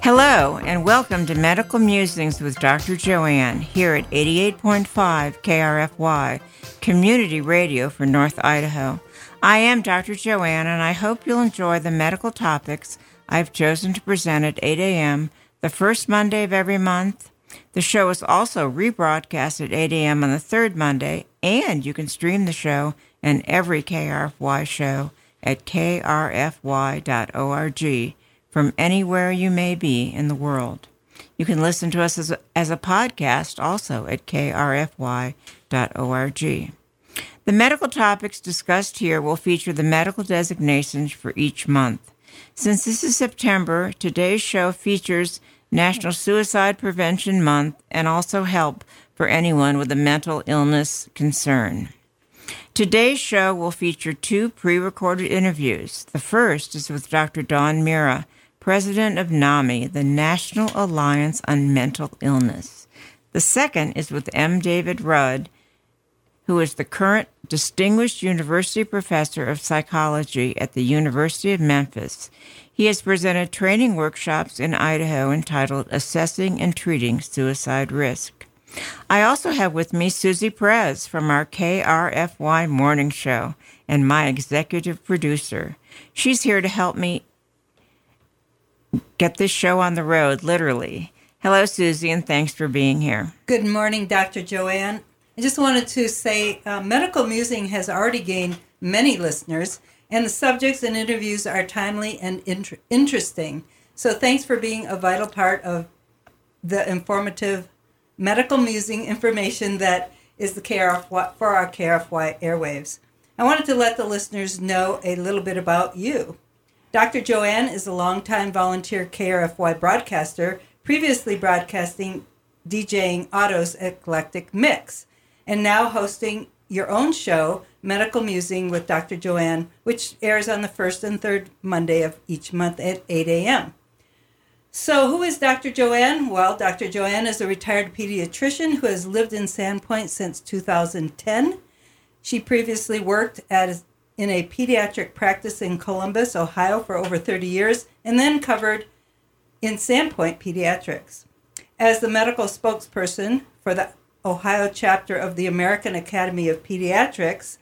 Hello, and welcome to Medical Musings with Dr. Joanne here at 88.5 KRFY, Community Radio for North Idaho. I am Dr. Joanne, and I hope you'll enjoy the medical topics I've chosen to present at 8 a.m. the first Monday of every month. The show is also rebroadcast at 8 a.m. on the third Monday, and you can stream the show and every KRFY show at krfy.org from anywhere you may be in the world. You can listen to us as a podcast also at krfy.org. The medical topics discussed here will feature the medical designations for each month. Since this is September, today's show features National Suicide Prevention Month and also help for anyone with a mental illness concern. Today's show will feature two pre-recorded interviews. The first is with Dr. Dawn Mira, President of NAMI, the National Alliance on Mental Illness. The second is with M. David Rudd, who is the current Distinguished University Professor of Psychology at the University of Memphis. He has presented training workshops in Idaho entitled Assessing and Treating Suicide Risk. I also have with me Susie Perez from our KRFY morning show and my executive producer. She's here to help me get this show on the road, literally. Hello, Susie, and thanks for being here. Good morning, Dr. Joanne. I just wanted to say Medical Musing has already gained many listeners, and the subjects and interviews are timely and interesting. So thanks for being a vital part of the informative Medical Musing information that is the KRFY, for our KRFY airwaves. I wanted to let the listeners know a little bit about you. Dr. Joanne is a longtime volunteer KRFY broadcaster, previously broadcasting DJing Otto's Eclectic Mix, and now hosting your own show, Medical Musing with Dr. Joanne, which airs on the first and third Monday of each month at 8 a.m. So who is Dr. Joanne? Well, Dr. Joanne is a retired pediatrician who has lived in Sandpoint since 2010. She previously worked in a pediatric practice in Columbus, Ohio for over 30 years, and then covered in Sandpoint pediatrics. As the medical spokesperson for the Ohio chapter of the American Academy of Pediatrics,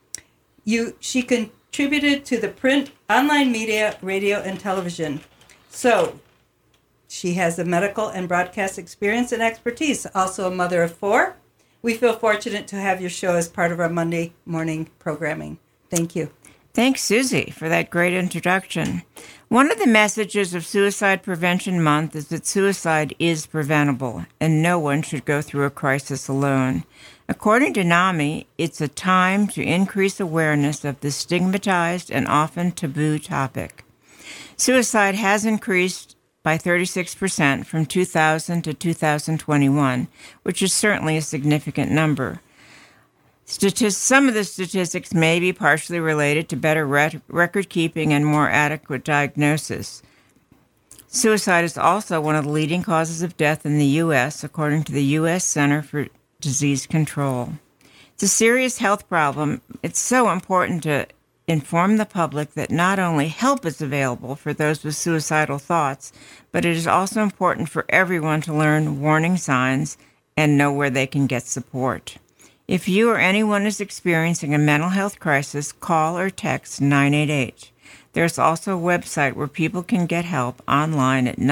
she contributed to the print, online media, radio, and television. So she has the medical and broadcast experience and expertise, also a mother of 4. We feel fortunate to have your show as part of our Monday morning programming. Thank you. Thanks, Susie, for that great introduction. One of the messages of Suicide Prevention Month is that suicide is preventable, and no one should go through a crisis alone. According to NAMI, it's a time to increase awareness of this stigmatized and often taboo topic. Suicide has increased by 36% from 2000 to 2021, which is certainly a significant number. Some of the statistics may be partially related to better record keeping and more adequate diagnosis. Suicide is also one of the leading causes of death in the U.S., according to the U.S. Center for Disease Control. It's a serious health problem. It's so important to inform the public that not only help is available for those with suicidal thoughts, but it is also important for everyone to learn warning signs and know where they can get support. If you or anyone is experiencing a mental health crisis, call or text 988. There's also a website where people can get help online at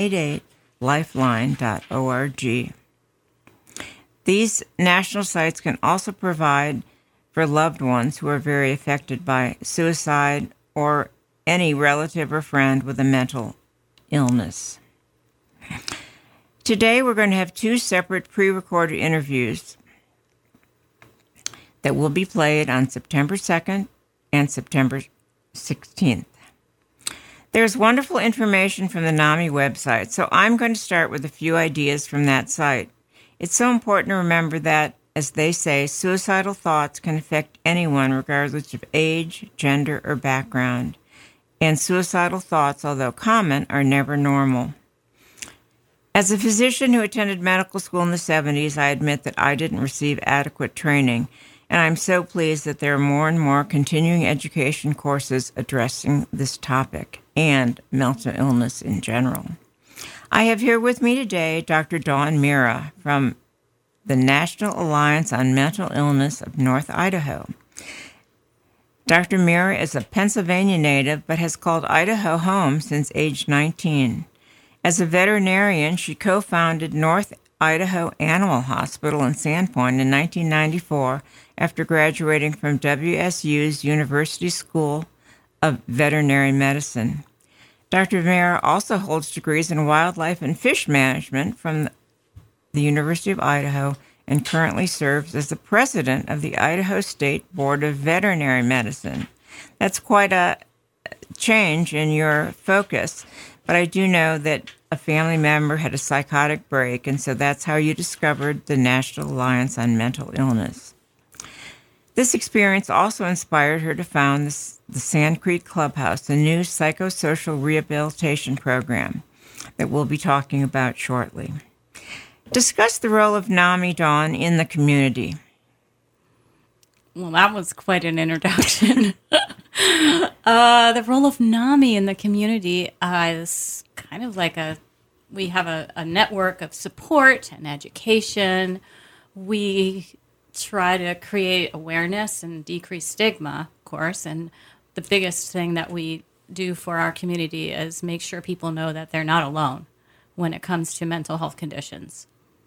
988lifeline.org. These national sites can also provide for loved ones who are very affected by suicide or any relative or friend with a mental illness. Today we're going to have two separate pre-recorded interviews that will be played on September 2nd and September 16th. There's wonderful information from the NAMI website, so I'm going to start with a few ideas from that site. It's so important to remember that, as they say, suicidal thoughts can affect anyone regardless of age, gender, or background. And suicidal thoughts, although common, are never normal. As a physician who attended medical school in the 70s, I admit that I didn't receive adequate training, and I'm so pleased that there are more and more continuing education courses addressing this topic and mental illness in general. I have here with me today Dr. Dawn Mira from the National Alliance on Mental Illness of North Idaho. Dr. Mira is a Pennsylvania native but has called Idaho home since age 19. As a veterinarian, she co-founded North Idaho Animal Hospital in Sandpoint in 1994 after graduating from WSU's University School of Veterinary Medicine. Dr. Mira also holds degrees in wildlife and fish management from the University of Idaho and currently serves as the president of the Idaho State Board of Veterinary Medicine. That's quite a change in your focus, but I do know that a family member had a psychotic break, and so that's how you discovered the National Alliance on Mental Illness. This experience also inspired her to found the Sand Creek Clubhouse, a new psychosocial rehabilitation program that we'll be talking about shortly. Discuss the role of NAMI, Dawn, in the community. Well, that was quite an introduction. The role of NAMI in the community is kind of like we have a network of support and education. We try to create awareness and decrease stigma, of course, and the biggest thing that we do for our community is make sure people know that they're not alone when it comes to mental health conditions.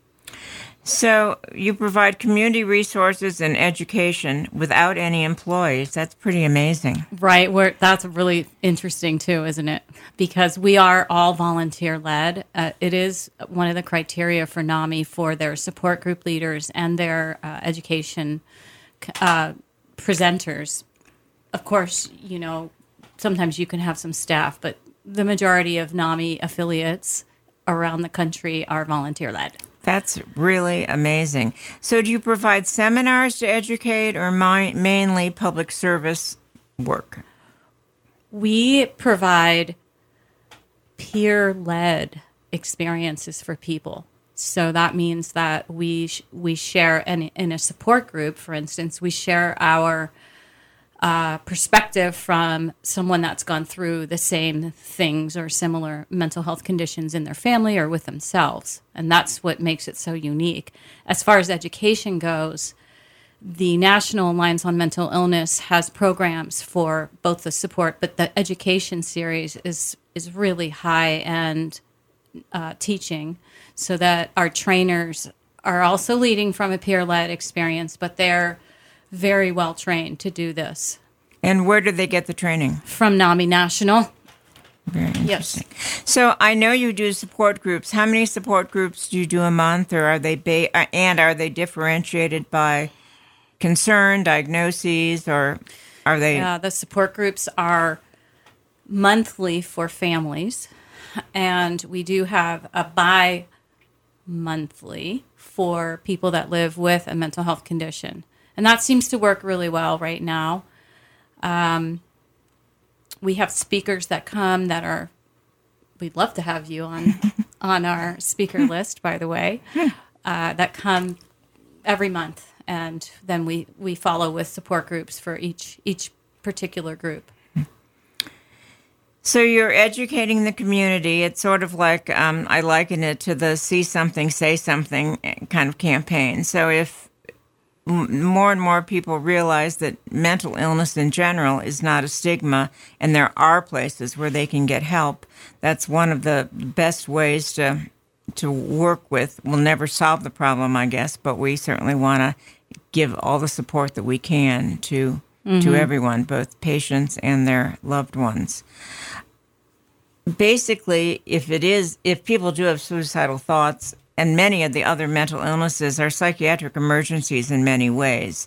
So you provide community resources and education without any employees. That's pretty amazing. Right. That's really interesting, too, isn't it? Because we are all volunteer-led. It is one of the criteria for NAMI for their support group leaders and their education presenters. Of course, sometimes you can have some staff, but the majority of NAMI affiliates around the country are volunteer-led. That's really amazing. So do you provide seminars to educate or mainly public service work? We provide peer-led experiences for people. So that means that we share, in a support group, for instance, we share our perspective from someone that's gone through the same things or similar mental health conditions in their family or with themselves. And that's what makes it so unique. As far as education goes, the National Alliance on Mental Illness has programs for both the support, but the education series is really high-end teaching, so that our trainers are also leading from a peer-led experience, but they're very well trained to do this. And where do they get the training? From NAMI National. Very interesting. Yes. So I know you do support groups. How many support groups do you do a month, or are they are they differentiated by concern, diagnoses, or are they? The support groups are monthly for families, and we do have a bi-monthly for people that live with a mental health condition. And that seems to work really well right now. We have speakers that come we'd love to have you on our speaker list, by the way, that come every month. And then we follow with support groups for each particular group. So you're educating the community. It's sort of like, I liken it to the see something, say something kind of campaign. So if more and more people realize that mental illness in general is not a stigma and there are places where they can get help, that's one of the best ways to work with. We'll never solve the problem, I guess, but we certainly want to give all the support that we can to everyone, both patients and their loved ones. Basically, if people do have suicidal thoughts, and many of the other mental illnesses are psychiatric emergencies in many ways.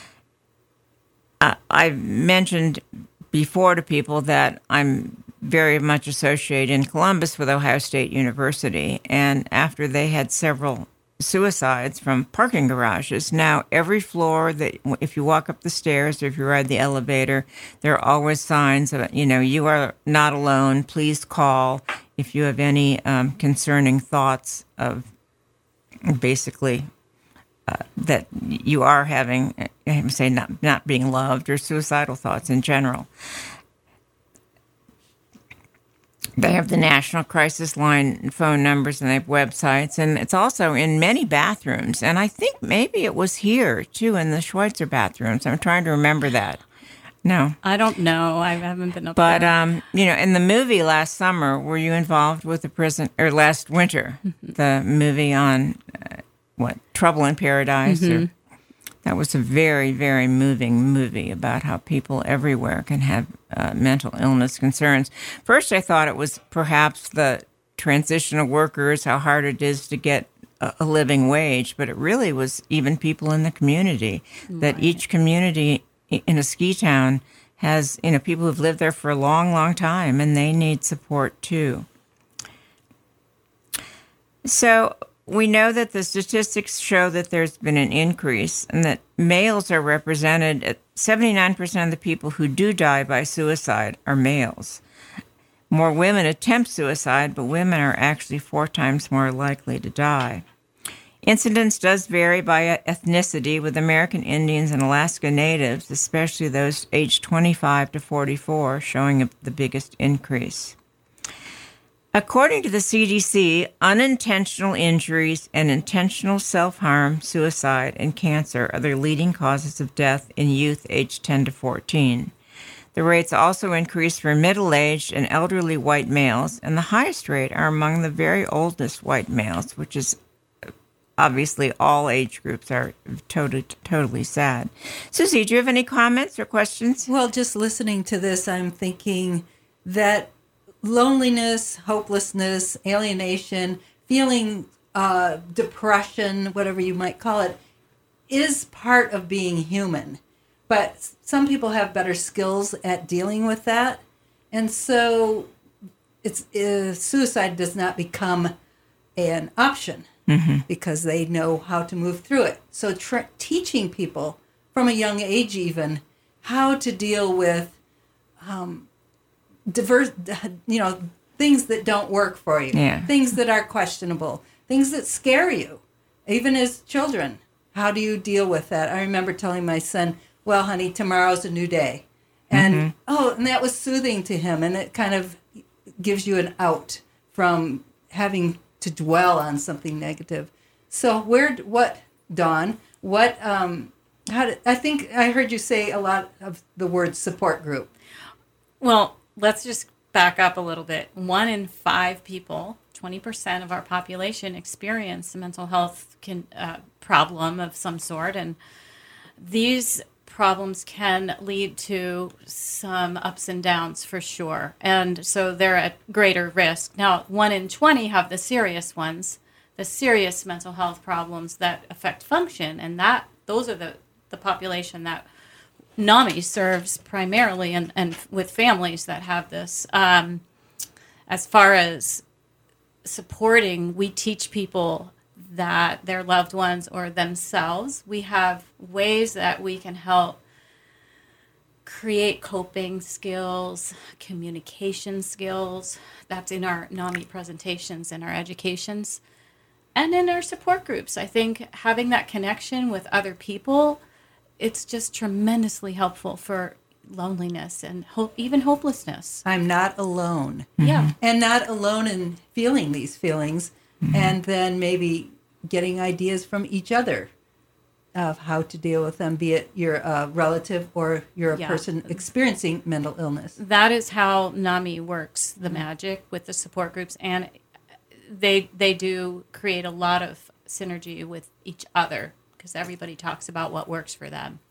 I've mentioned before to people that I'm very much associated in Columbus with Ohio State University, and after they had several suicides from parking garages, now every floor that if you walk up the stairs or if you ride the elevator, there are always signs of, you are not alone, please call if you have any concerning thoughts of basically that you are having, say, not being loved or suicidal thoughts in general. They have the National Crisis Line phone numbers, and they have websites, and it's also in many bathrooms. And I think maybe it was here, too, in the Schweitzer bathrooms. I'm trying to remember that. No. I don't know. I haven't been up But, there. in the movie last summer, were you involved with the prison, or last winter, the movie on, Trouble in Paradise? That was a very, very moving movie about how people everywhere can have mental illness concerns. First, I thought it was perhaps the transitional workers, how hard it is to get a living wage, but it really was even people in the community, that each community in a ski town has, people who've lived there for a long, long time, and they need support too. So we know that the statistics show that there's been an increase and that males are represented at 79% of the people who do die by suicide are males. More women attempt suicide, but women are actually 4 times more likely to die. Incidence does vary by ethnicity, with American Indians and Alaska Natives, especially those aged 25 to 44, showing the biggest increase. According to the CDC, unintentional injuries and intentional self-harm, suicide, and cancer are the leading causes of death in youth aged 10 to 14. The rates also increase for middle-aged and elderly white males, and the highest rate are among the very oldest white males, which is obviously all age groups are totally sad. Susie, do you have any comments or questions? Well, just listening to this, I'm thinking that loneliness, hopelessness, alienation, feeling depression, whatever you might call it, is part of being human. But some people have better skills at dealing with that. And so suicide does not become an option because they know how to move through it. So teaching people from a young age even how to deal with diverse, things that don't work for you, things that are questionable, things that scare you, even as children. How do you deal with that? I remember telling my son, well, honey, tomorrow's a new day. And, and that was soothing to him. And it kind of gives you an out from having to dwell on something negative. So Dawn, I think I heard you say a lot of the word support group. Well, let's just back up a little bit. 1 in 5 people, 20% of our population, experience a mental health problem of some sort. And these problems can lead to some ups and downs for sure. And so they're at greater risk. Now, 1 in 20 have the serious ones, the serious mental health problems that affect function. And those are the population that NAMI serves primarily and with families that have this. As far as supporting, we teach people that their loved ones or themselves, we have ways that we can help create coping skills, communication skills. That's in our NAMI presentations and our educations and in our support groups. I think having that connection with other people, it's just tremendously helpful for loneliness and even hopelessness. I'm not alone. Yeah. And not alone in feeling these feelings, and then maybe getting ideas from each other of how to deal with them, be it you're a relative or you're a person experiencing mental illness. That is how NAMI works, the magic with the support groups, and they do create a lot of synergy with each other because everybody talks about what works for them.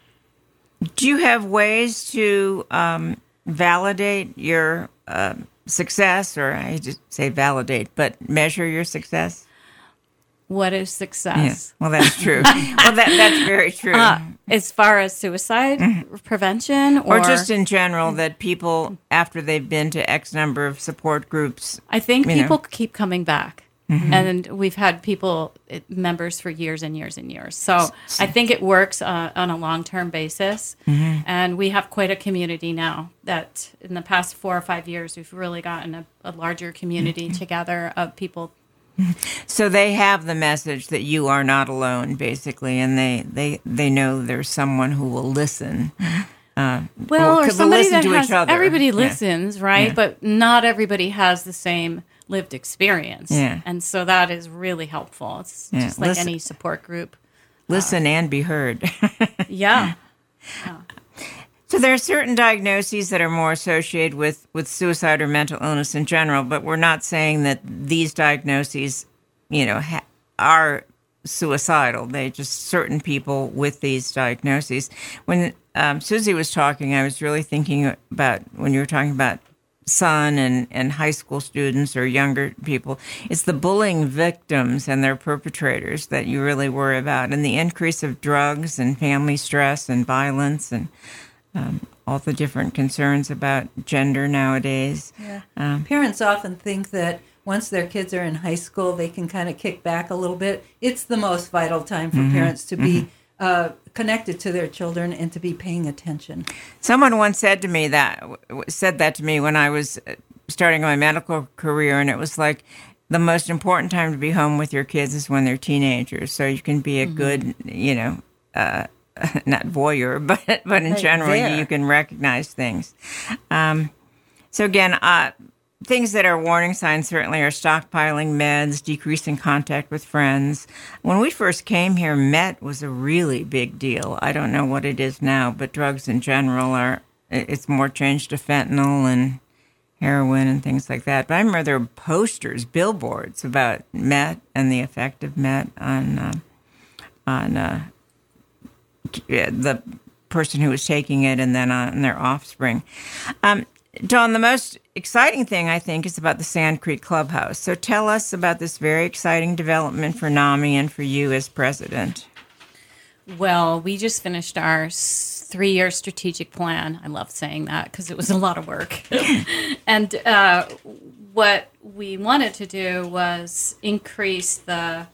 Do you have ways to validate your success, or I just say validate, but measure your success? What is success? Yeah. Well, that's true. That's very true. As far as suicide prevention or just in general, that people, after they've been to X number of support groups, I think people keep coming back. And we've had members for years and years and years. So I think it works on a long-term basis. And we have quite a community now that in the past 4 or 5 years, we've really gotten a larger community together of people. So they have the message that you are not alone, basically, and they know there's someone who will listen. Well, or could somebody listen that to has each other. everybody Yeah. listens, right? Yeah. But not everybody has the same lived experience. Yeah. And so that is really helpful. It's Yeah. just like Listen- any support group. Listen and be heard. Yeah. So there are certain diagnoses that are more associated with suicide or mental illness in general, but we're not saying that these diagnoses, are suicidal. They just certain people with these diagnoses. When Susie was talking, I was really thinking about when you were talking about son and high school students or younger people, it's the bullying victims and their perpetrators that you really worry about, and the increase of drugs and family stress and violence and all the different concerns about gender nowadays. Yeah. Parents often think that once their kids are in high school, they can kind of kick back a little bit. It's the most vital time for parents to be connected to their children and to be paying attention. Someone once said that to me when I was starting my medical career, and it was like the most important time to be home with your kids is when they're teenagers, so you can be a good, not voyeur, but in general, there. you can recognize things. So again, things that are warning signs certainly are stockpiling meds, decreasing contact with friends. When we first came here, Met was a really big deal. I don't know what it is now, but drugs in general it's more changed to fentanyl and heroin and things like that. But I remember there were posters, billboards about Met and the effect of Met on the person who was taking it and then on their offspring. Dawn, the most exciting thing, I think, is about the Sand Creek Clubhouse. So tell us about this very exciting development for NAMI and for you as president. Well, we just finished our 3-year strategic plan. I love saying that because it was a lot of work. And what we wanted to do was increase the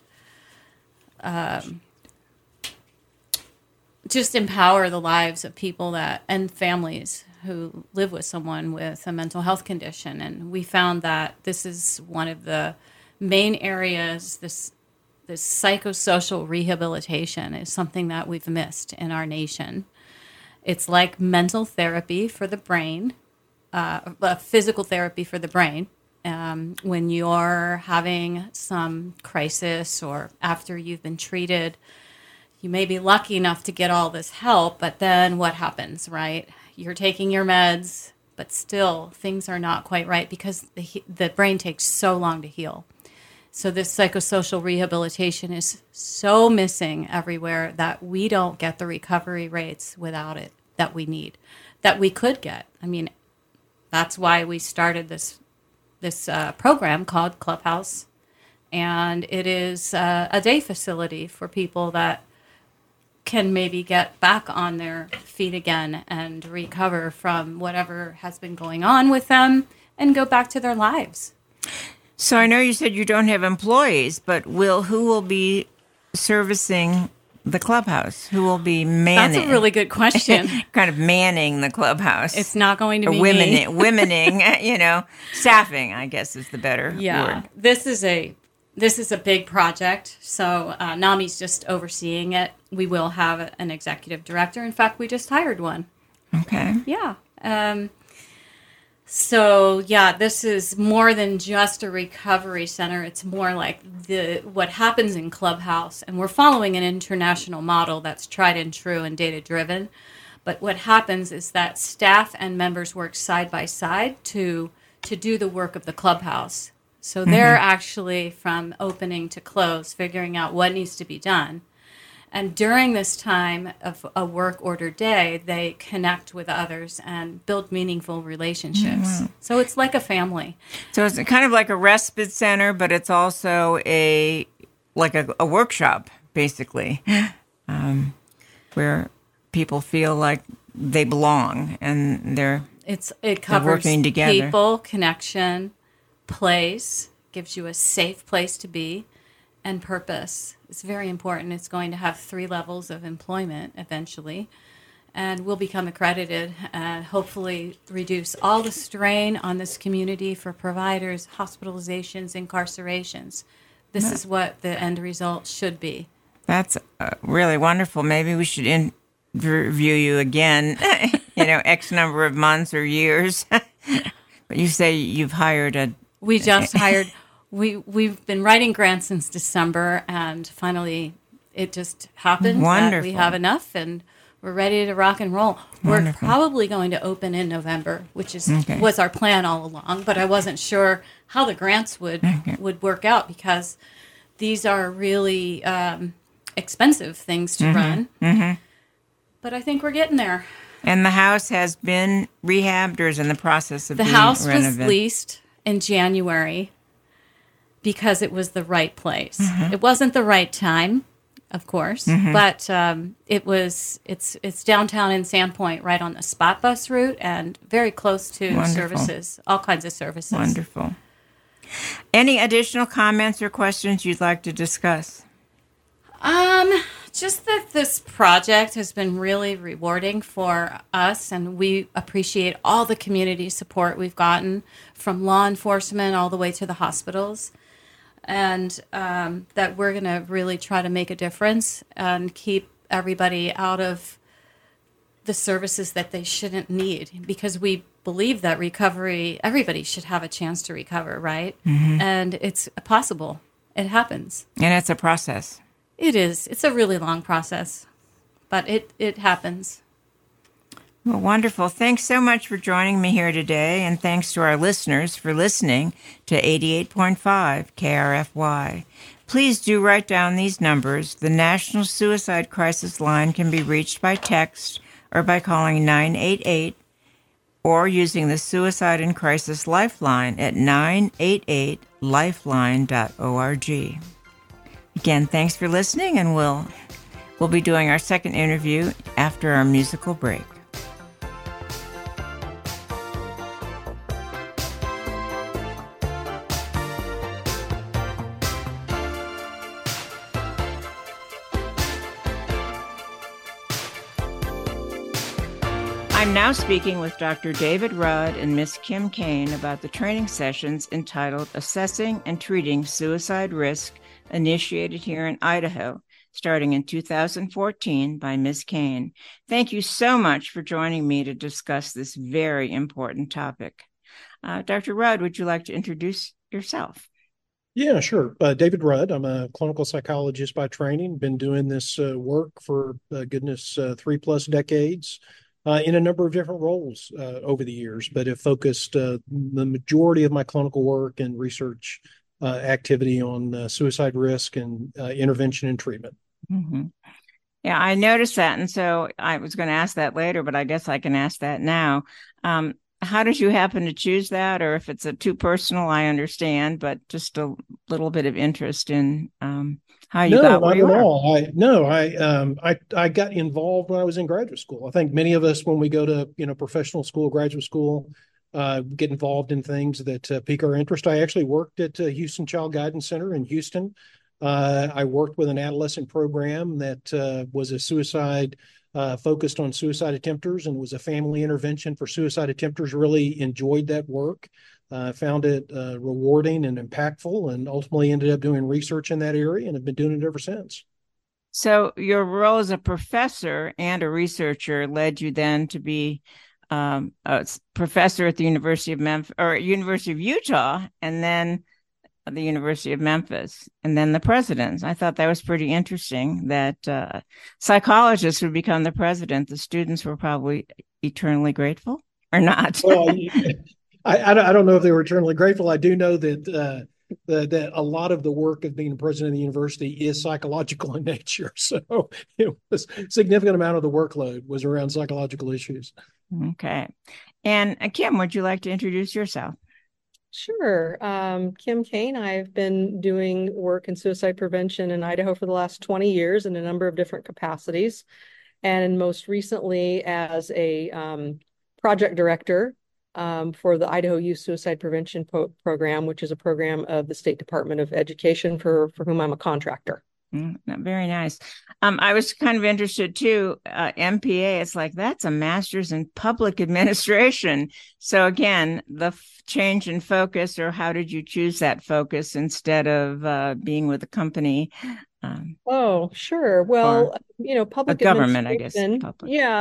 just empower the lives of people and families who live with someone with a mental health condition. And we found that this is one of the main areas, this psychosocial rehabilitation is something that we've missed in our nation. It's like mental therapy for the brain, physical therapy for the brain. When you're having some crisis or after you've been treated, you may be lucky enough to get all this help, but then what happens, right? You're taking your meds, but still things are not quite right because the brain takes so long to heal. So this psychosocial rehabilitation is so missing everywhere that we don't get the recovery rates without it that we need, that we could get. I mean, that's why we started this program called Clubhouse, and it is a day facility for people that can maybe get back on their feet again and recover from whatever has been going on with them and go back to their lives. So I know you said you don't have employees, but who will be servicing the clubhouse? Who will be manning? That's a really good question. Kind of manning the clubhouse. It's not going to or be womening, staffing, I guess is the better word. This is a big project, so NAMI's just overseeing it. We will have an executive director. In fact, we just hired one. Okay. Yeah. This is more than just a recovery center. It's more like what happens in Clubhouse, and we're following an international model that's tried and true and data-driven. But what happens is that staff and members work side by side to do the work of the Clubhouse. So they're actually from opening to close, figuring out what needs to be done. And during this time of a work order day, they connect with others and build meaningful relationships. So it's like a family. So it's kind of like a respite center, but it's also a workshop, basically, where people feel like they belong and it covers working together. People, connection, place, gives you a safe place to be, and purpose. It's very important. It's going to have 3 levels of employment eventually, and we'll become accredited and hopefully reduce all the strain on this community for providers, hospitalizations, incarcerations. This is what the end result should be. That's really wonderful. Maybe we should interview you again X number of months or years. But you say you've hired a. We just hired. We've been writing grants since December, and finally, it just happened that we have enough, and we're ready to rock and roll. We're probably going to open in November, which was our plan all along. But I wasn't sure how the grants would work out, because these are really expensive things to run. But I think we're getting there. And the house has been rehabbed or is in the process of being renovated? The house was leased in January because it was the right place. It wasn't the right time, of course, but it's downtown in Sandpoint, right on the spot bus route, and very close to services, all kinds of services. Wonderful. Any additional comments or questions you'd like to discuss? Just that this project has been really rewarding for us, and we appreciate all the community support we've gotten from law enforcement all the way to the hospitals, and that we're going to really try to make a difference and keep everybody out of the services that they shouldn't need, because we believe that recovery, everybody should have a chance to recover, right? And it's possible. It happens. And it's a process. It is. It's a really long process, but it happens. Well, wonderful. Thanks so much for joining me here today, and thanks to our listeners for listening to 88.5 KRFY. Please do write down these numbers. The National Suicide Crisis Line can be reached by text or by calling 988 or using the Suicide and Crisis Lifeline at 988lifeline.org. Again, thanks for listening, and we'll be doing our second interview after our musical break. I'm now speaking with Dr. David Rudd and Ms. Kim Kane about the training sessions entitled Assessing and Treating Suicide Risk, initiated here in Idaho, starting in 2014 by Ms. Kane. Thank you so much for joining me to discuss this very important topic. Dr. Rudd, would you like to introduce yourself? Yeah, sure. David Rudd. I'm a clinical psychologist by training. Been doing this work for, 3+ decades in a number of different roles over the years, but have focused the majority of my clinical work and research activity on suicide risk and intervention and treatment. Yeah, I noticed that. And so I was going to ask that later, but I guess I can ask that now. How did you happen to choose that? Or if it's too personal, I understand, but just a little bit of interest in how you got where you are. I got involved when I was in graduate school. I think many of us, when we go to professional school, graduate school, get involved in things that pique our interest. I actually worked at Houston Child Guidance Center in Houston. I worked with an adolescent program that was a suicide focused on suicide attempters, and was a family intervention for suicide attempters. Really enjoyed that work, found it rewarding and impactful, and ultimately ended up doing research in that area and have been doing it ever since. So your role as a professor and a researcher led you then to be a professor at the University of Memphis or University of Utah, and then the University of Memphis, and then the presidents. I thought that was pretty interesting that psychologists would become the president. The students were probably eternally grateful, or not. Well, I don't know if they were eternally grateful. I do know that that a lot of the work of being president of the university is psychological in nature. So it was a significant amount of the workload was around psychological issues. Okay. And Kim, would you like to introduce yourself? Sure. Kim Kane. I've been doing work in suicide prevention in Idaho for the last 20 years in a number of different capacities, and most recently as a project director for the Idaho Youth Suicide Prevention Program, which is a program of the State Department of Education for whom I'm a contractor. Very nice. I was kind of interested too. MPA, it's like that's a master's in public administration. So again, the change in focus, or how did you choose that focus instead of being with a company? Oh, sure. Well, public government, I guess. Public. Yeah.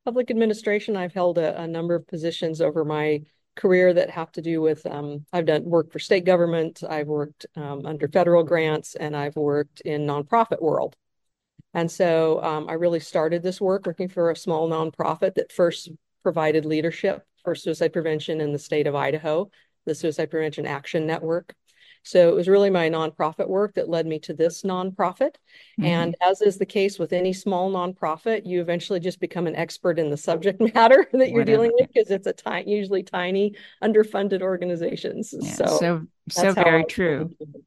Public administration, I've held a number of positions over my career that have to do with, I've done work for state government, I've worked under federal grants, and I've worked in nonprofit world. And so I really started this work working for a small nonprofit that first provided leadership for suicide prevention in the state of Idaho, the Suicide Prevention Action Network. So it was really my nonprofit work that led me to this nonprofit. Mm-hmm. And as is the case with any small nonprofit, you eventually just become an expert in the subject matter that you're dealing with, because it's usually tiny, underfunded organizations. Yeah, so very true.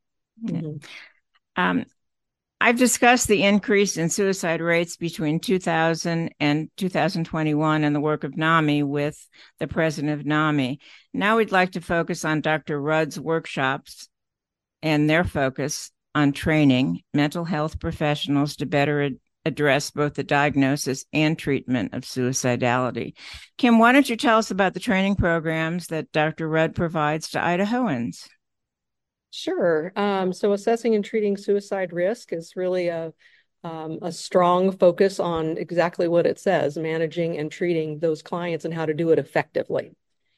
Mm-hmm. I've discussed the increase in suicide rates between 2000 and 2021 and the work of NAMI with the president of NAMI. Now we'd like to focus on Dr. Rudd's workshops and their focus on training mental health professionals to better address both the diagnosis and treatment of suicidality. Kim, why don't you tell us about the training programs that Dr. Rudd provides to Idahoans? Sure. So assessing and treating suicide risk is really a strong focus on exactly what it says, managing and treating those clients and how to do it effectively.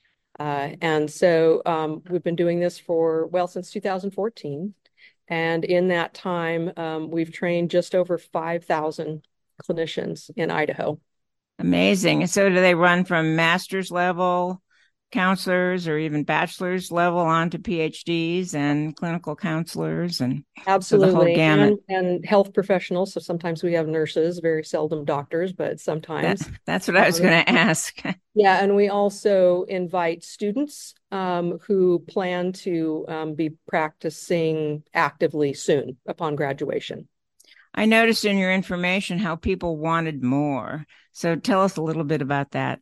And so we've been doing this since 2014. And in that time, we've trained just over 5,000 clinicians in Idaho. Amazing. And so do they run from master's level counselors or even bachelor's level on to PhDs and clinical counselors and absolutely, so the whole gamut. And health professionals. So sometimes we have nurses, very seldom doctors, but sometimes. That's what I was going to ask. Yeah, and we also invite students who plan to be practicing actively soon upon graduation. I noticed in your information how people wanted more. So tell us a little bit about that.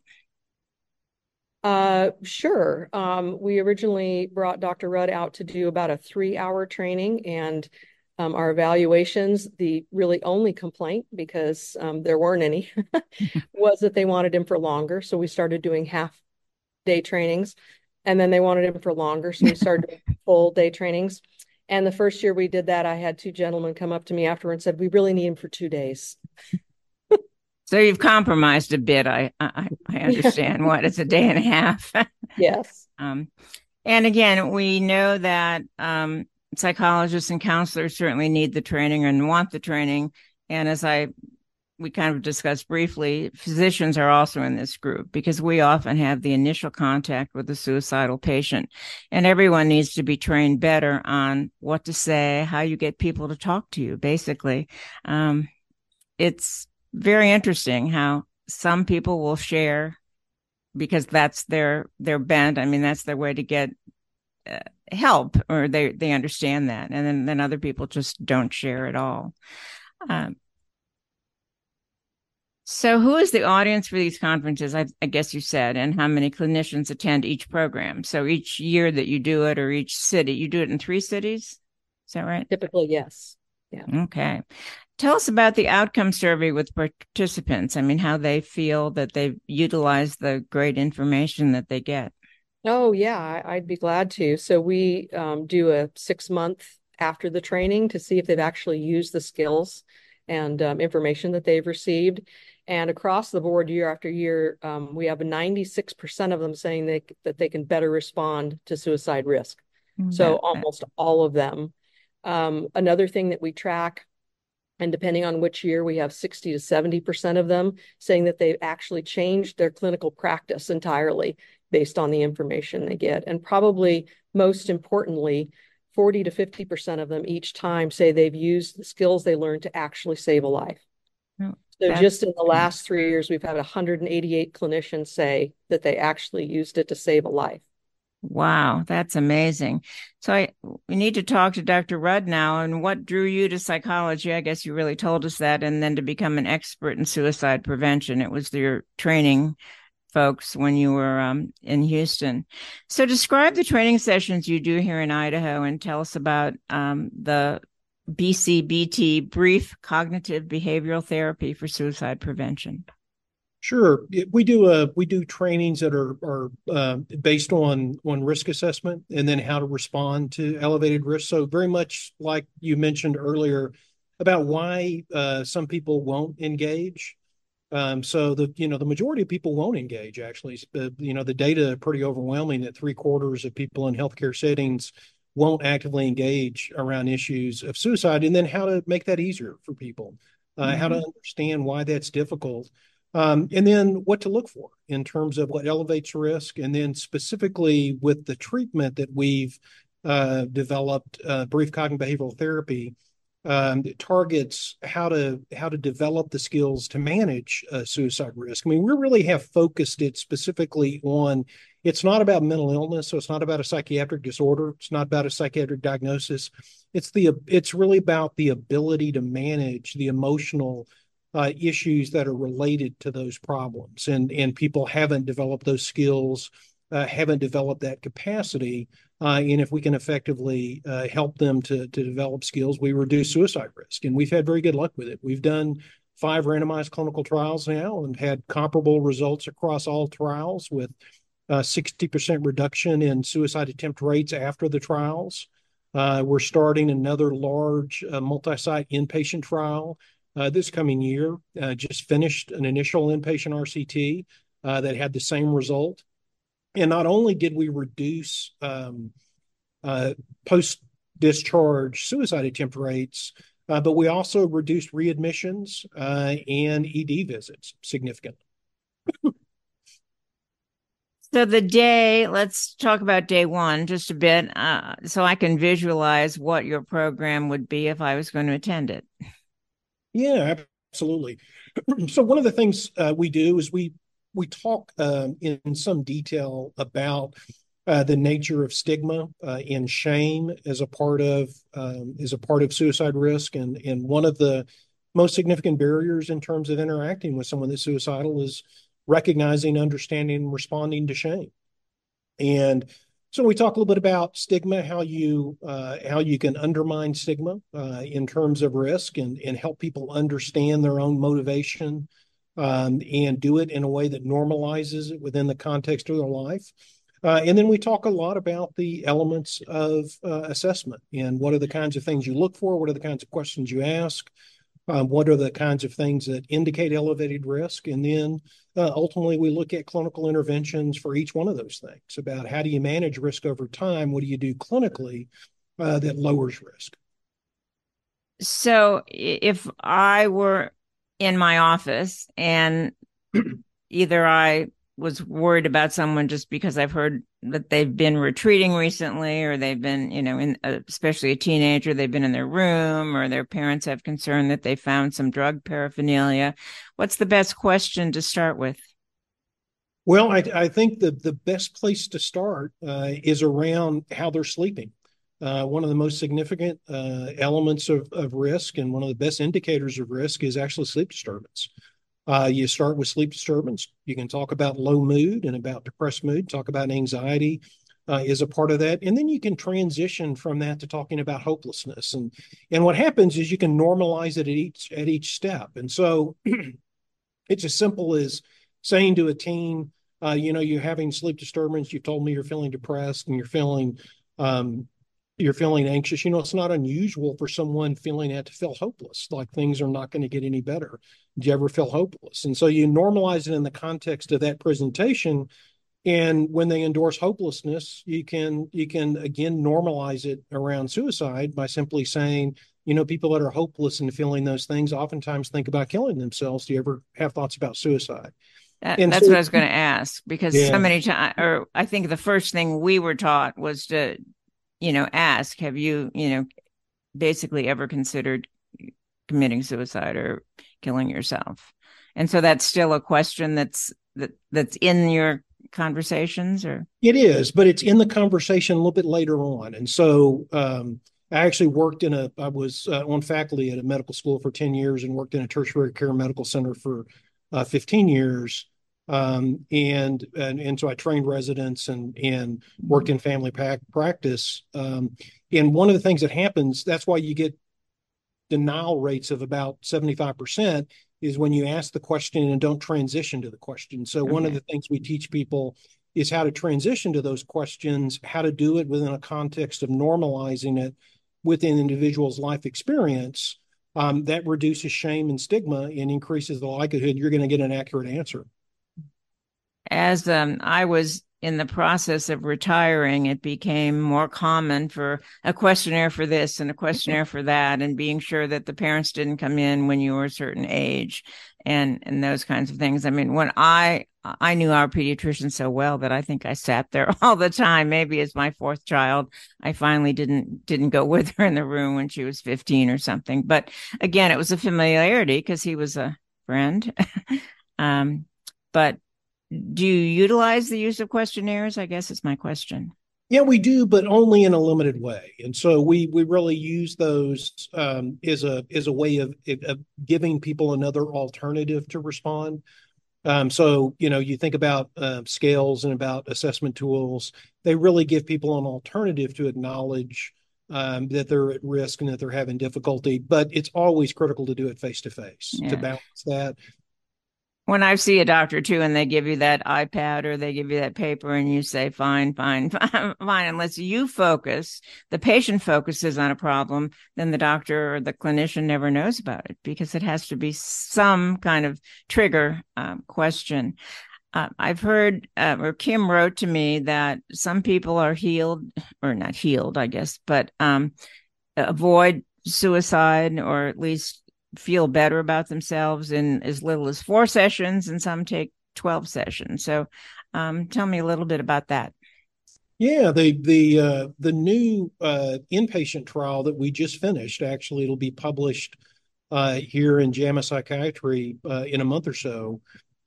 Sure. We originally brought Dr. Rudd out to do about a 3-hour training, and our evaluations, the really only complaint, because there weren't any, was that they wanted him for longer. So we started doing half-day trainings, and then they wanted him for longer. So we started doing full-day trainings. And the first year we did that, I had 2 gentlemen come up to me afterward and said, "We really need him for 2 days." So you've compromised a bit. I understand. What, it's a day and a half? Yes. And again, we know that psychologists and counselors certainly need the training and want the training. And as we kind of discussed briefly, physicians are also in this group because we often have the initial contact with the suicidal patient, and everyone needs to be trained better on what to say, how you get people to talk to you. Basically, it's very interesting how some people will share because that's their bent. I mean, that's their way to get help, or they understand that. And then other people just don't share at all. So who is the audience for these conferences? I guess you said, and how many clinicians attend each program? So each year that you do it, or each city, you do it in 3 cities? Is that right? Typically, yes. Yeah. Okay. Tell us about the outcome survey with participants. I mean, how they feel that they've utilized the great information that they get. Oh, yeah, I'd be glad to. So we do a 6-month after the training to see if they've actually used the skills and information that they've received. And across the board, year after year, we have 96% of them saying that they can better respond to suicide risk. So almost all of them. Another thing that we track, and depending on which year, we have 60 to 70% of them saying that they've actually changed their clinical practice entirely based on the information they get. And probably most importantly, 40 to 50% of them each time say they've used the skills they learned to actually save a life. So just in the last 3 years, we've had 188 clinicians say that they actually used it to save a life. Wow, that's amazing. So we need to talk to Dr. Rudd now. And what drew you to psychology? I guess you really told us that. And then to become an expert in suicide prevention. It was your training folks when you were in Houston. So describe the training sessions you do here in Idaho and tell us about the BCBT, Brief Cognitive Behavioral Therapy for Suicide Prevention. Sure. We do trainings that are based on risk assessment and then how to respond to elevated risk. So very much like you mentioned earlier about why some people won't engage. So the majority of people won't engage. Actually, the data are pretty overwhelming that 3/4 of people in healthcare settings won't actively engage around issues of suicide, and then how to make that easier for people, how to understand why that's difficult, and then what to look for in terms of what elevates risk, and then specifically with the treatment that we've developed, brief cognitive behavioral therapy. That targets how to develop the skills to manage suicide risk. I mean, we really have focused it specifically on. It's not about mental illness, so it's not about a psychiatric disorder. It's not about a psychiatric diagnosis. It's really about the ability to manage the emotional issues that are related to those problems, and people haven't developed those skills, haven't developed that capacity. And if we can effectively help them to develop skills, we reduce suicide risk. And we've had very good luck with it. We've done 5 randomized clinical trials now and had comparable results across all trials with 60% reduction in suicide attempt rates after the trials. We're starting another large multi-site inpatient trial this coming year. Just finished an initial inpatient RCT that had the same result. And not only did we reduce post-discharge suicide attempt rates, but we also reduced readmissions and ED visits significantly. So let's talk about day one just a bit, so I can visualize what your program would be if I was going to attend it. Yeah, absolutely. So one of the things we do is we talk in some detail about the nature of stigma and shame as a part of suicide risk, and one of the most significant barriers in terms of interacting with someone that's suicidal is recognizing, understanding, and responding to shame. And so we talk a little bit about stigma, how you can undermine stigma in terms of risk, and help people understand their own motivation. And do it in a way that normalizes it within the context of their life. And then we talk a lot about the elements of assessment and what are the kinds of things you look for, what are the kinds of questions you ask, what are the kinds of things that indicate elevated risk. And then ultimately we look at clinical interventions for each one of those things about how do you manage risk over time, what do you do clinically that lowers risk. So if I were in my office and either I was worried about someone just because I've heard that they've been retreating recently, or they've been, especially a teenager, they've been in their room, or their parents have concern that they found some drug paraphernalia. What's the best question to start with? Well, I think the best place to start is around how they're sleeping. One of the most significant elements of risk, and one of the best indicators of risk, is actually sleep disturbance. You start with sleep disturbance. You can talk about low mood and about depressed mood, talk about anxiety is a part of that. And then you can transition from that to talking about hopelessness. And what happens is you can normalize it at each step. And so it's as simple as saying to a teen, you're having sleep disturbance. You told me you're feeling depressed and you're feeling anxious. It's not unusual for someone feeling that to feel hopeless, like things are not going to get any better. Do you ever feel hopeless? And so you normalize it in the context of that presentation. And when they endorse hopelessness, you can again normalize it around suicide by simply saying, people that are hopeless and feeling those things oftentimes think about killing themselves. Do you ever have thoughts about suicide? That's what I was going to ask, because so many times, or I think the first thing we were taught was to ask, have you, basically ever considered committing suicide or killing yourself? And so that's still a question that's in your conversations, or? It is, but it's in the conversation a little bit later on. And so I actually I was on faculty at a medical school for 10 years and worked in a tertiary care medical center for 15 years. And so I trained residents and worked in family practice. And one of the things that happens, that's why you get denial rates of about 75%, is when you ask the question and don't transition to the question. So one of the things we teach people is how to transition to those questions, how to do it within a context of normalizing it within an individual's life experience. that reduces shame and stigma and increases the likelihood you're going to get an accurate answer. As I was in the process of retiring, it became more common for a questionnaire for this and a questionnaire for that, and being sure that the parents didn't come in when you were a certain age, and those kinds of things. I mean, when I knew our pediatrician so well that I think I sat there all the time. Maybe as my fourth child, I finally didn't go with her in the room when she was 15 or something. But again, it was a familiarity because he was a friend. But do you utilize the use of questionnaires? I guess is my question. Yeah, we do, but only in a limited way. And so we really use those as a way of giving people another alternative to respond. So, you think about scales and about assessment tools, they really give people an alternative to acknowledge that they're at risk and that they're having difficulty. But it's always critical to do it face to face to balance that. When I see a doctor too, and they give you that iPad or they give you that paper and you say, fine, unless you focus, the patient focuses on a problem, then the doctor or the clinician never knows about it because it has to be some kind of trigger question. I've heard, or Kim wrote to me that some people are healed, or not healed, I guess, but avoid suicide, or at least feel better about themselves in as little as 4 sessions, and some take 12 sessions. So tell me a little bit about that. Yeah, the new inpatient trial that we just finished, actually, it'll be published here in JAMA Psychiatry in a month or so.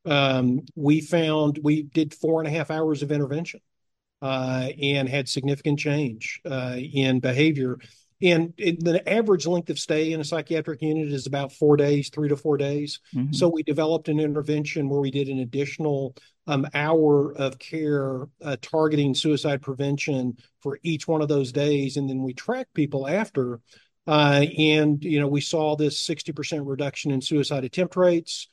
We did 4.5 hours of intervention and had significant change in behavior. And the average length of stay in a psychiatric unit is about 4 days, 3 to 4 days. Mm-hmm. So we developed an intervention where we did an additional hour of care targeting suicide prevention for each one of those days. And then we tracked people after. And we saw this 60% reduction in suicide attempt rates,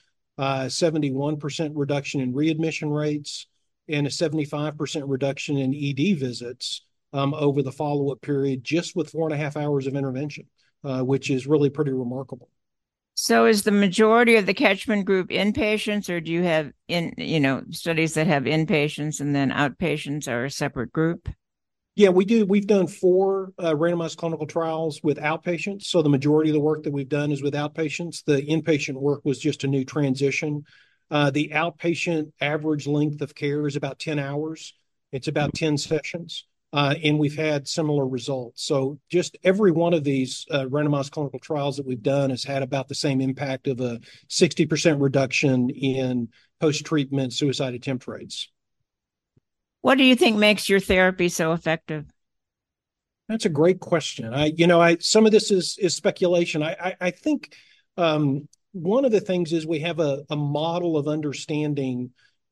71% reduction in readmission rates, and a 75% reduction in ED visits over the follow-up period, just with 4.5 hours of intervention, which is really pretty remarkable. So is the majority of the catchment group inpatients, or do you have studies that have inpatients and then outpatients are a separate group? Yeah, we do. We've done 4 randomized clinical trials with outpatients. So the majority of the work that we've done is with outpatients. The inpatient work was just a new transition. The outpatient average length of care is about 10 hours. It's about 10 sessions. And we've had similar results. So just every one of these randomized clinical trials that we've done has had about the same impact of a 60% reduction in post-treatment suicide attempt rates. What do you think makes your therapy so effective? That's a great question. Some of this is speculation. I think one of the things is we have a model of understanding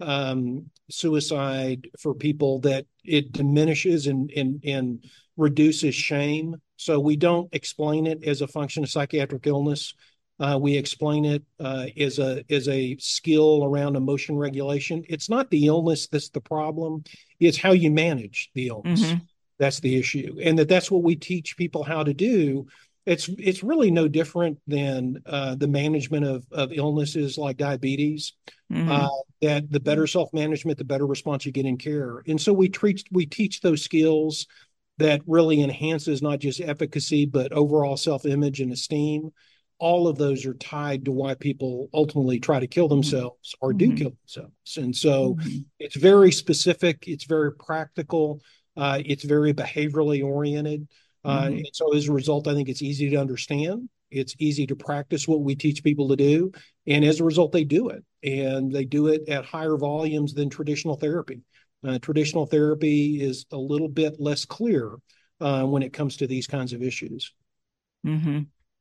suicide for people that it diminishes and reduces shame. So we don't explain it as a function of psychiatric illness. We explain it as a skill around emotion regulation. It's not the illness that's the problem. It's how you manage the illness. Mm-hmm. That's the issue. And that's what we teach people how to do. It's really no different than the management of illnesses like diabetes. Mm-hmm. That the better self-management, the better response you get in care. And so we teach those skills that really enhances not just efficacy, but overall self-image and esteem. All of those are tied to why people ultimately try to kill themselves or do kill themselves. And so it's very specific. It's very practical. It's very behaviorally oriented. And so as a result, I think it's easy to understand. It's easy to practice what we teach people to do. And as a result, they do it. And they do it at higher volumes than traditional therapy. Traditional therapy is a little bit less clear when it comes to these kinds of issues. Mm-hmm.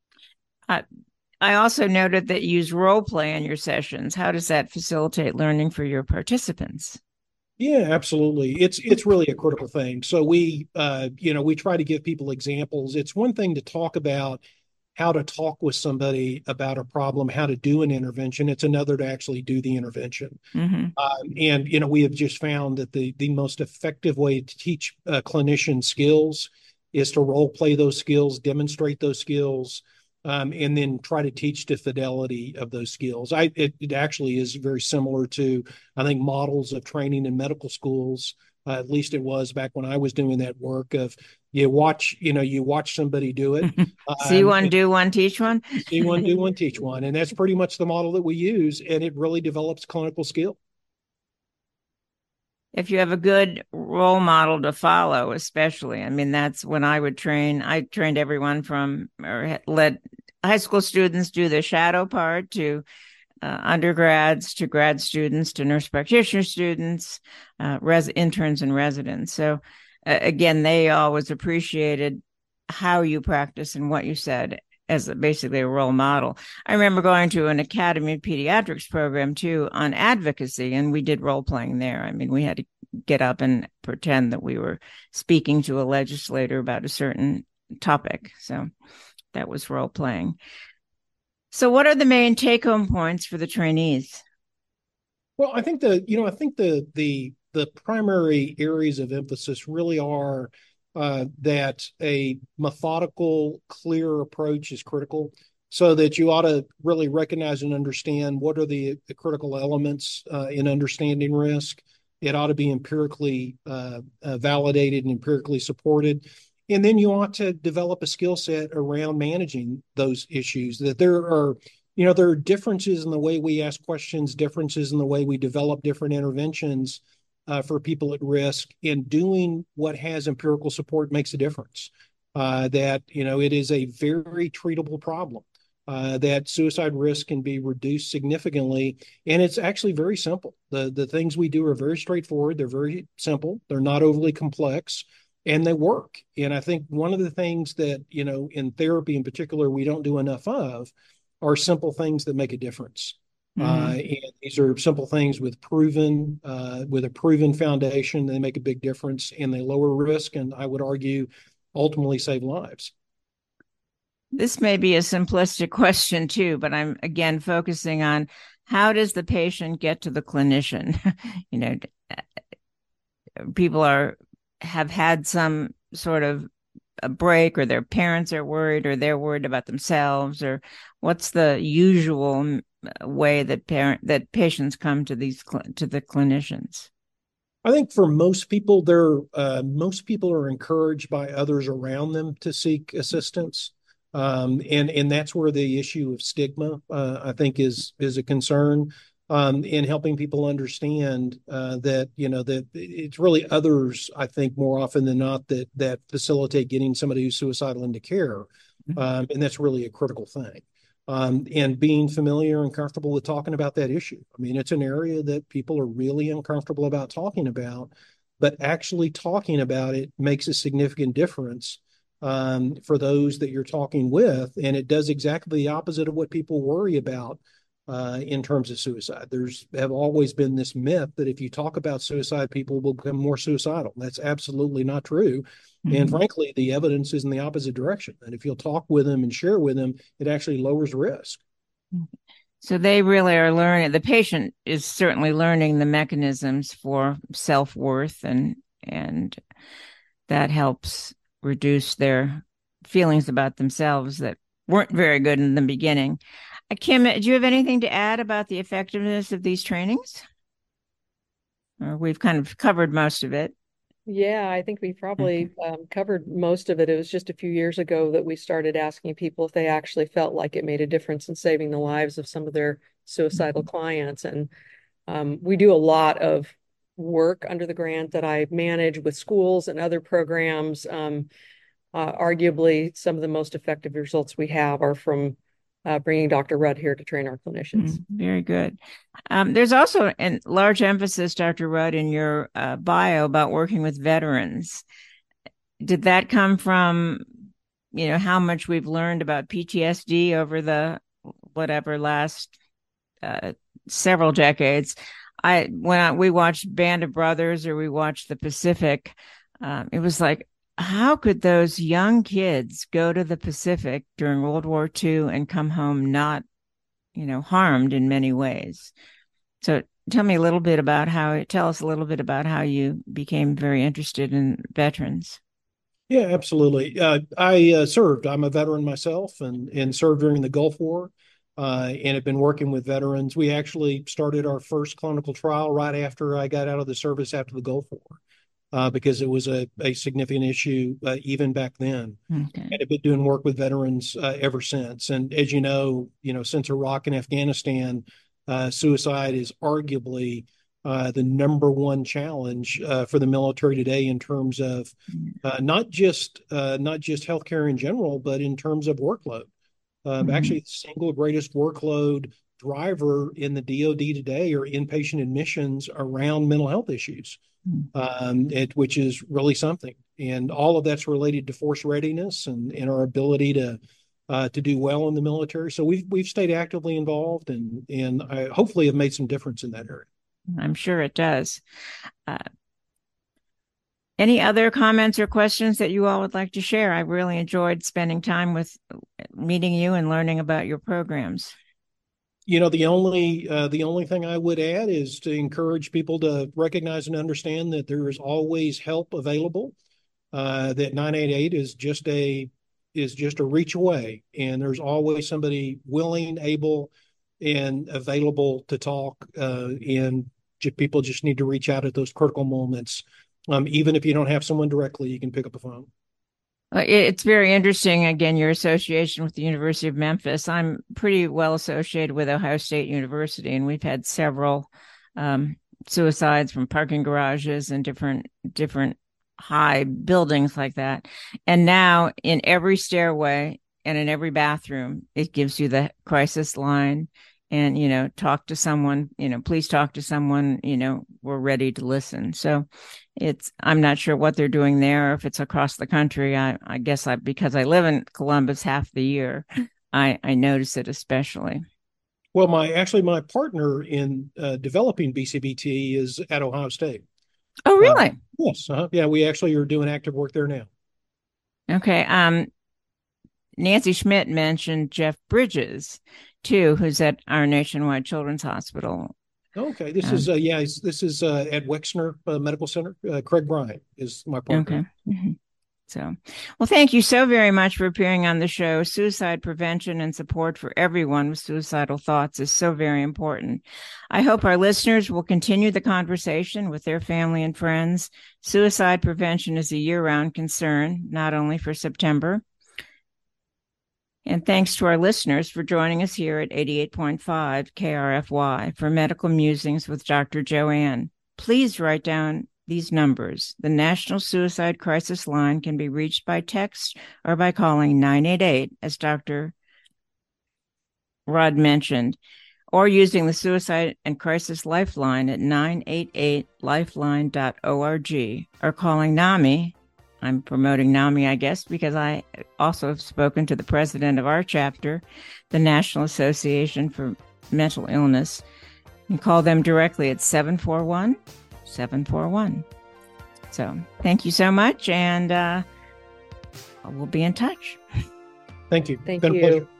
I also noted that you use role play in your sessions. How does that facilitate learning for your participants? Yeah, absolutely. It's really a critical thing. So we try to give people examples. It's one thing to talk about how to talk with somebody about a problem, how to do an intervention. It's another to actually do the intervention. Mm-hmm. And we have just found that the most effective way to teach clinician skills is to role play those skills, demonstrate those skills, and then try to teach the fidelity of those skills. It actually is very similar to, I think, models of training in medical schools. At least it was back when I was doing that work of you watch somebody do it. See one, do one, teach one. See one, do one, teach one. And that's pretty much the model that we use. And it really develops clinical skill. If you have a good role model to follow, especially, I mean, that's when I would train. I trained everyone from, or let high school students do the shadow part to undergrads, to grad students, to nurse practitioner students, interns and residents. So again, they always appreciated how you practice and what you said as basically a role model. I remember going to an Academy of Pediatrics program too on advocacy, and we did role playing there. I mean, we had to get up and pretend that we were speaking to a legislator about a certain topic. So that was role playing. So what are the main take home points for the trainees? Well, I think the primary areas of emphasis really are that a methodical, clear approach is critical, so that you ought to really recognize and understand what are the critical elements in understanding risk. It ought to be empirically validated and empirically supported. And then you ought to develop a skill set around managing those issues, that there are differences in the way we ask questions, differences in the way we develop different interventions for people at risk, and doing what has empirical support makes a difference. That it is a very treatable problem. That suicide risk can be reduced significantly, and it's actually very simple. The things we do are very straightforward. They're very simple. They're not overly complex, and they work. And I think one of the things that in therapy in particular we don't do enough of are simple things that make a difference. And these are simple things with a proven foundation. They make a big difference, and they lower risk, and I would argue ultimately save lives. This may be a simplistic question too, but I'm again focusing on how does the patient get to the clinician? People have had some sort of a break, or their parents are worried, or they're worried about themselves, or what's the usual way that patients come to to the clinicians? I think for most people, most people are encouraged by others around them to seek assistance. And that's where the issue of stigma, I think, is a concern in helping people understand that that it's really others, I think, more often than not, that facilitate getting somebody who's suicidal into care, and that's really a critical thing. And being familiar and comfortable with talking about that issue. I mean, it's an area that people are really uncomfortable about talking about, but actually talking about it makes a significant difference for those that you're talking with. And it does exactly the opposite of what people worry about in terms of suicide. Have always been this myth that if you talk about suicide, people will become more suicidal. That's absolutely not true. Mm-hmm. And frankly, the evidence is in the opposite direction. And if you'll talk with them and share with them, it actually lowers risk. So they really are learning. The patient is certainly learning the mechanisms for self-worth, and that helps reduce their feelings about themselves that weren't very good in the beginning. Kim, do you have anything to add about the effectiveness of these trainings? Or we've kind of covered most of it. Yeah, I think we probably covered most of it. It was just a few years ago that we started asking people if they actually felt like it made a difference in saving the lives of some of their suicidal clients. And we do a lot of work under the grant that I manage with schools and other programs. Arguably, some of the most effective results we have are from bringing Dr. Rudd here to train our clinicians. Very good. There's also a large emphasis, Dr. Rudd, in your bio about working with veterans. Did that come from, how much we've learned about PTSD over the last several decades? When we watched Band of Brothers, or we watched The Pacific, it was like, how could those young kids go to the Pacific during World War II and come home not, harmed in many ways? So tell us a little bit about how you became very interested in veterans. Yeah, absolutely. I served. I'm a veteran myself, and served during the Gulf War, and have been working with veterans. We actually started our first clinical trial right after I got out of the service after the Gulf War, because it was a significant issue even back then. Okay. And have been doing work with veterans ever since. And as you know, since Iraq and Afghanistan, suicide is arguably the number one challenge for the military today in terms of not just healthcare in general, but in terms of workload. Actually, the single greatest workload driver in the DoD today are inpatient admissions around mental health issues, which is really something. And all of that's related to force readiness and our ability to do well in the military. So we've stayed actively involved, and I hopefully have made some difference in that area. I'm sure it does. Any other comments or questions that you all would like to share? I really enjoyed spending time with meeting you and learning about your programs. You know, the only thing I would add is to encourage people to recognize and understand that there is always help available. That 988 is just a reach away, and there's always somebody willing, able, and available to talk. And people just need to reach out at those critical moments. Even if you don't have someone directly, you can pick up a phone. It's very interesting, again, your association with the University of Memphis. I'm pretty well associated with Ohio State University, and we've had several suicides from parking garages and different high buildings like that. And now in every stairway and in every bathroom, it gives you the crisis line and, talk to someone, please talk to someone, we're ready to listen. So I'm not sure what they're doing there, if it's across the country. I guess because I live in Columbus half the year, I notice it especially. Well, my partner in developing BCBT is at Ohio State. Oh, really? Yes. Yeah, we actually are doing active work there now. Okay. Nancy Schmidt mentioned Jeff Bridges, too, who's at our Nationwide Children's Hospital. Okay, this is at Wexner Medical Center. Craig Bryant is my partner. Okay. Mm-hmm. So, well, thank you so very much for appearing on the show. Suicide prevention and support for everyone with suicidal thoughts is so very important. I hope our listeners will continue the conversation with their family and friends. Suicide prevention is a year-round concern, not only for September. And thanks to our listeners for joining us here at 88.5 KRFY for Medical Musings with Dr. Joanne. Please write down these numbers. The National Suicide Crisis Line can be reached by text or by calling 988, as Dr. Rudd mentioned, or using the Suicide and Crisis Lifeline at 988lifeline.org, or calling NAMI. I'm promoting NAMI, I guess, because I also have spoken to the president of our chapter, the National Association for Mental Illness. You can call them directly at 741-741. So thank you so much, and we'll be in touch. Thank you. Thank Been a you. pleasure.